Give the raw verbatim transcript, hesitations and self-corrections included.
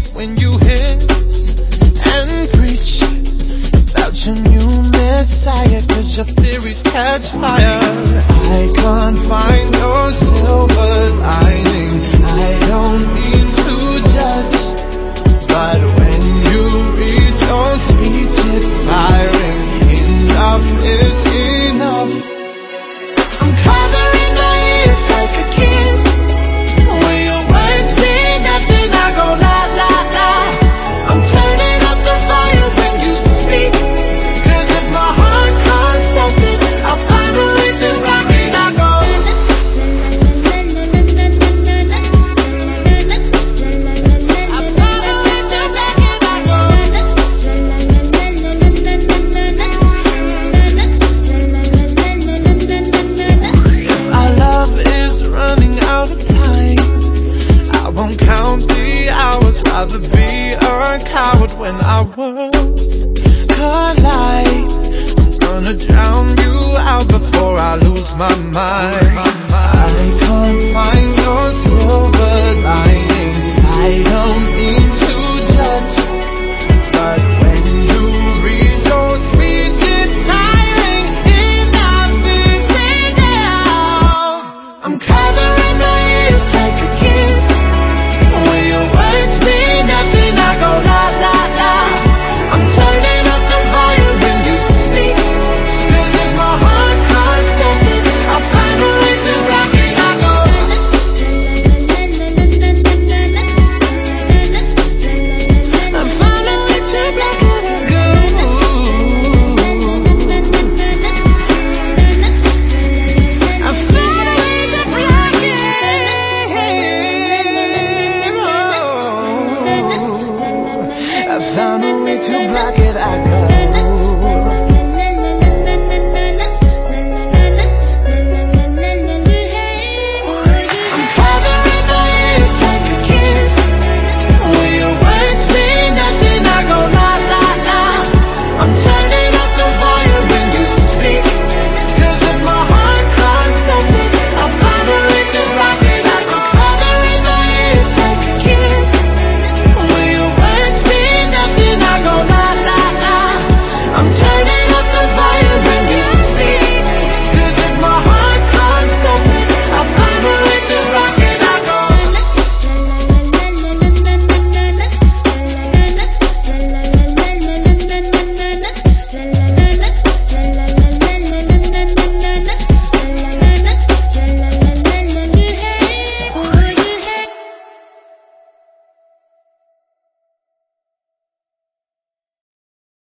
when you hiss and preach about your new messiah, cause your theories catch fire. I can't find your silver lining. I don't mean to judge, but when you read your speech, it's firing. Enough is enough. I'm covering my ears like a kid. When your words mean nothing, I go la la la. I'm turning up the volume when you speak, cause if my heart can't sense it, I'll finally just rock it. I go rather be a coward when our worlds collide. I'm gonna drown you out before I lose my mind.